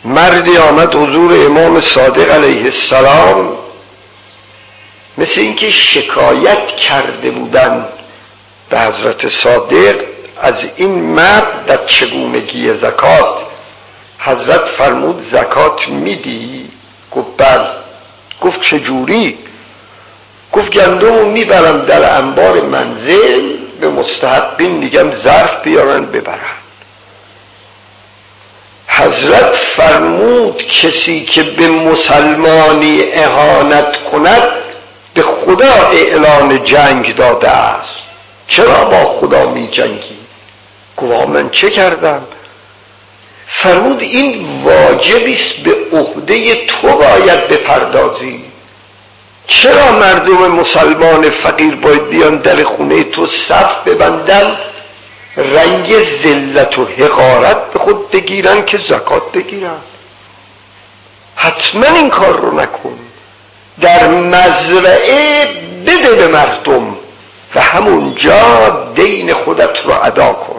مردی آمد حضور امام صادق علیه السلام، مثل اینکه شکایت کرده بودن به حضرت صادق از این مرد در چگونگی زکات. حضرت فرمود زکات میدی؟ گفت بله. گفت چجوری؟ گفت گندمو میبرم در انبار منزل، به مستحقین میگم ظرف بیارن ببرن. حضرت فرمود کسی که به مسلمانی اهانت کند به خدا اعلان جنگ داده است. چرا با خدا می جنگی؟ گفت من چه کردم؟ فرمود این واجبیست به عهده تو باید بپردازی. چرا مردم مسلمان فقیر باید بیان در خونه تو صف ببندن، رنگ ذلت و حقارت به خود بگیرن که زکات بگیرن؟ حتما این کار رو نکن. در مزرعه بده به مردم و همونجا دین خودت رو ادا کن.